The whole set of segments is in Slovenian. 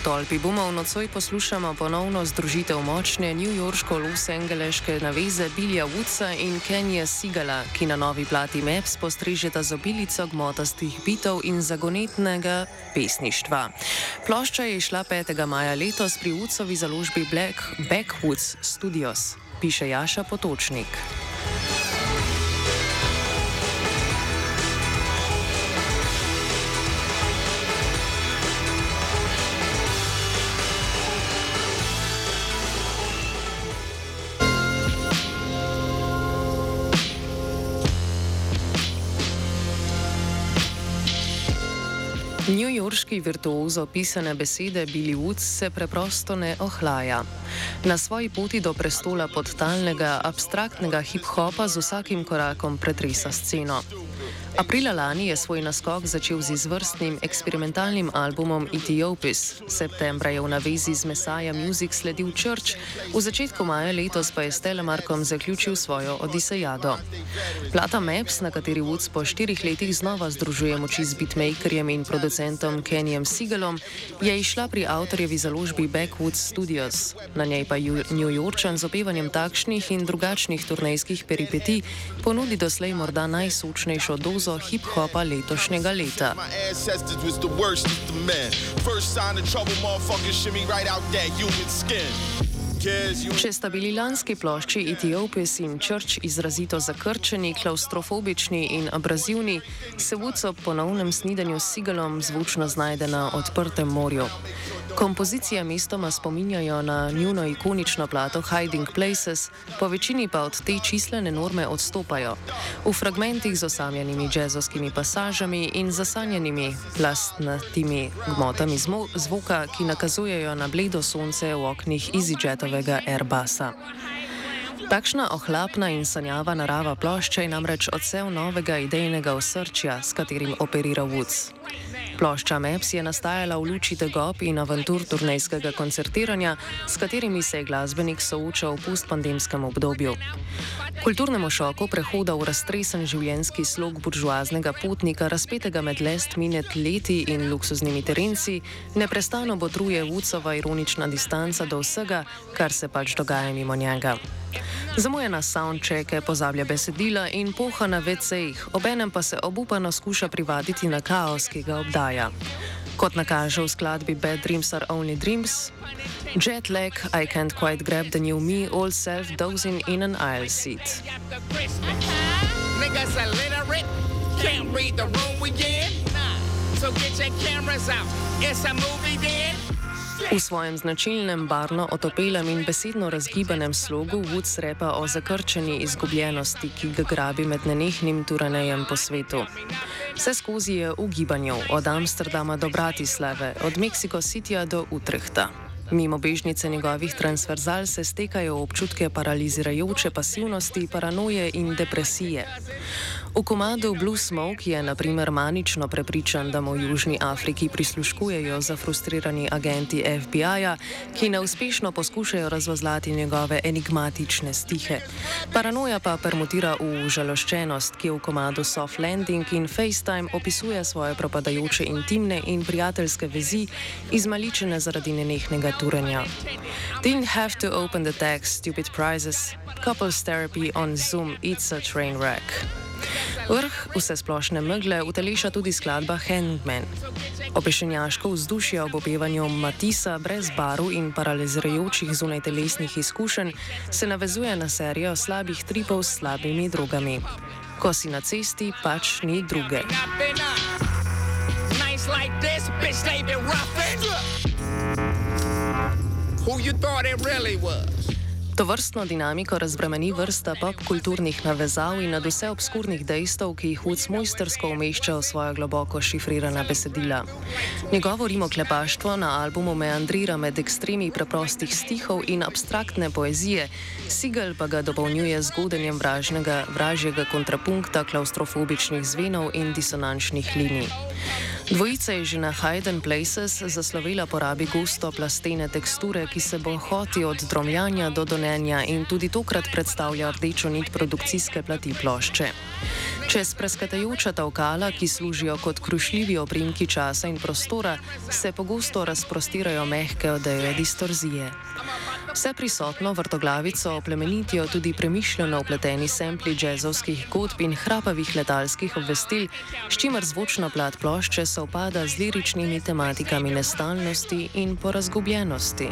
tolpi bumov nocoj poslušamo ponovno združitev močne newyorško-losangeleške naveze Billija Woodsa in Kenija Sigala, ki na novi plati Maps postrežeta z obilico gmotastih bitov in zagonetnega pesništva. Plošča je išla 5. maja letos pri Woodsovi založbi Backwoods Studios, piše Jaša Potočnik. Newyorški virtuoz opisane besede Billy Woods se preprosto ne ohlaja. Na svoji poti do prestola podtalnega, abstraktnega hip-hopa z vsakim korakom pretresa sceno. Aprila lani je svoj naskok začel z izvrstnim eksperimentalnim albumom Ethiopis, septembra je v navezi z Messiah Music sledil Church, v začetku maja letos pa je s Telemarkom zaključil svojo Odisejado. Plata Maps, na kateri Woods po 4 letih znova združuje moči z beatmakerjem in producentom Kenijem Sigalom, je išla pri avtorjevi založbi Backwoods Studios. Na njej pa Newyorčan z opevanjem takšnih in drugačnih turnejskih peripetij ponudi doslej morda najsočnejšo dozo hip-hopa letošnjega leta. Če sta bili lanski plošči Ethiopis in Church izrazito zakrčeni, klaustrofobični in abrazivni, se Woods ob ponovnem snidenju s Sigalom zvučno znajde na odprtem morju. Kompozicije mestoma spominjajo na njuno ikonično plato Hiding Places, po večini pa od te čislene norme odstopajo. V fragmentih z osamljenimi džezovskimi pasažami in zasanjenimi plastnatimi gmotami zvoka, ki nakazujejo na bledo sonce v oknih EasyJetovega Airbusa. Takšna ohlapna in sanjava narava plošče je namreč odsev novega idejnega osrčja, s katerim operira Woods. Plošča Maps je nastajala v luči tegob in avantur turnejskega koncertiranja, s katerimi se je glasbenik soočal v postpandemskem obdobju. Kulturnemu šoku prehoda v raztresen življenjski slog buržoaznega potnika, razpetega med last-minute leti in luksuznimi terenci, neprestano botruje Woodsova ironična distanca do vsega, kar se pač dogaja mimo njega. Zamuje na soundchecke, pozablja besedila in poha na WC-jih, obenem pa se obupano skuša privaditi na kaos, ki ga obdaja. Kot nakaže v skladbi Bad Dreams Are Only Dreams, jet lag, I can't quite grab the new me, all self-dozing in an aisle seat. Niggas are literate, can't read the room we in, so get your cameras out, it's a movie then. V svojem značilnem, barno otopelem in besedno razgibanem slogu Woods repa o zakrčeni izgubljenosti, ki ga grabi med nenehnim turanejem po svetu. Vse skozi je v gibanju, od Amsterdama do Bratislave, od Mexico Cityja do Utrechta. Mimo bežnice njegovih transverzal se stekajo občutke paralizirajoče pasivnosti, paranoje in depresije. V komadu Blue Smoke je na primer manično prepričan, da mu v Južni Afriki prisluškujejo zafrustrirani agenti FBI-ja, ki neuspešno poskušajo razvozlati njegove enigmatične stihe. Paranoja pa permutira v žaloščenost, ki v komadu Soft Landing in FaceTime opisuje svoje propadajoče intimne in prijateljske vezi, izmaličene zaradi nenehnega turenja. Didn't have to open the text, stupid prizes, couples therapy on Zoom, it's a train wreck. Vrh vse splošne megle uteleša tudi skladba Handman. Opešenjaško vzdušje ob opevanju Matisa brez barv in paralizirajočih zunajtelesnih izkušenj se navezuje na serijo slabih tripov s slabimi drogami. Ko si na cesti, pač ni druge. Tovrstno dinamiko razbremeni vrsta popkulturnih navezav in nadvse obskurnih dejstev, ki jih Woods mojstrsko umešča v svoja globoko šifrirana besedila. Njegovo rimoklepaštvo na albumu meandrira med ekstremi preprostih stihov in abstraktne poezije, Sigal pa ga dopolnjuje z godenjem vražjega kontrapunkta klaustrofobičnih zvenov in disonančnih linij. Dvojica je že na Hidden Places zaslovela po rabi gosto plastene teksture, ki se bohoti od dromljanja do donenja in tudi tokrat predstavlja rdečo nit produkcijske plati plošče. Čez preskatajoča tavkala, ki služijo kot krušljivi oprimki časa in prostora, se pogosto razprostirajo mehke odeje distorzije. Vse prisotno vrtoglavico oplemenitijo tudi premišljeno vpleteni sempli džezovskih godb in hrapavih letalskih obvestil, s čimer zvočna plat plošče sovpada z liričnimi tematikami nestalnosti in porazgubljenosti.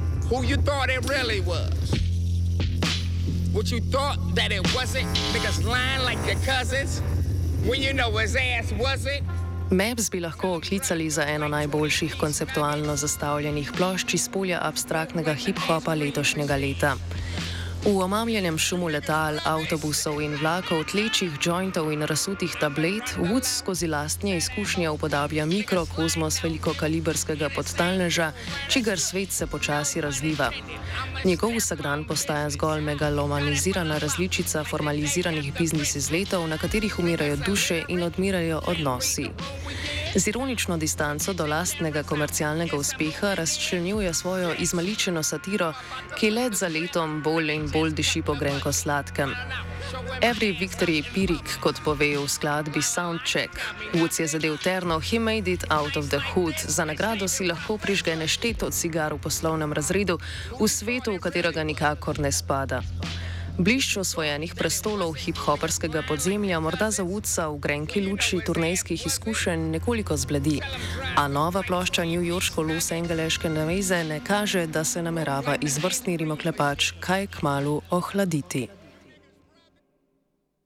What you thought that it wasn't, niggas lying like your cousins, when you know his ass wasn't. Maps bi lahko oklicali za eno najboljših konceptualno zastavljenih plošč iz polja abstraktnega hip-hopa letošnjega leta. V omamljenem šumu letal, avtobusov in vlakov, tlečih jointov in razsutih tablet, Woods skozi lastne izkušnje upodablja mikrokozmos velikokalibrskega podtalneža, čigar svet se počasi razliva. Njegov vsakdan postaja zgolj megalomanizirana različica formaliziranih biznis izletov, na katerih umirajo duše in odmirajo odnosi. Z ironično distanco do lastnega komercialnega uspeha razčlenjuje svojo izmaličeno satiro, ki let za letom bolj in bolj diši po grenko sladkem. Every victory Pirik, kot pove v skladbi Soundcheck. Woods je zadev terno, he made it out of the hood. Za nagrado si lahko prižge nešteto cigar v poslovnem razredu, v svetu, v katerega nikakor ne spada. Blišč osvojenih prestolov hip-hoperskega podzemlja morda za Woodsa v grenki luči turnejskih izkušenj nekoliko zbledi, a nova plošča newyorško-losangeleške naveze ne kaže, da se namerava izvrstni rimoklepač kaj kmalu ohladiti.